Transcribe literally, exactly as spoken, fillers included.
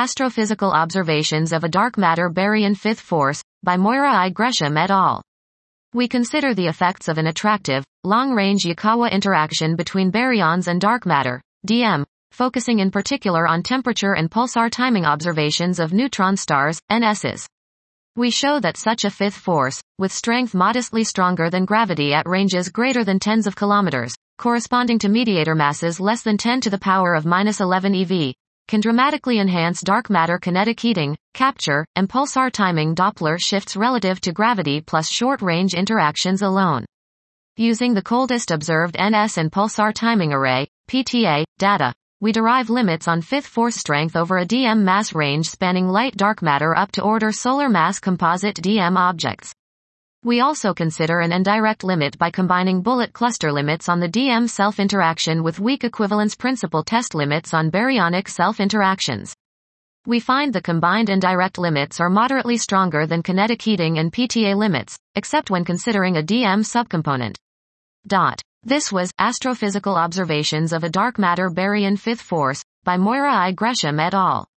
Astrophysical Observations of a Dark Matter Baryon Fifth Force, by Moira I. Gresham et al. We consider the effects of an attractive, long-range Yukawa interaction between baryons and dark matter, D M, focusing in particular on temperature and pulsar timing observations of neutron stars, N Ss. We show that such a fifth force, with strength modestly stronger than gravity at ranges greater than tens of kilometers, corresponding to mediator masses less than ten to the power of minus eleven eV, can dramatically enhance dark matter kinetic heating, capture, and pulsar timing Doppler shifts relative to gravity plus short-range interactions alone. Using the coldest observed N S and pulsar timing array, P T A, data, we derive limits on fifth force strength over a D M mass range spanning light dark matter up to order solar mass composite D M objects. We also consider an indirect limit by combining bullet cluster limits on the D M self-interaction with weak equivalence principle test limits on baryonic self-interactions. We find the combined indirect limits are moderately stronger than kinetic heating and P T A limits, except when considering a D M subcomponent. Dot. This was Astrophysical Observations of a Dark Matter Baryon Fifth Force, by Moira I. Gresham et al.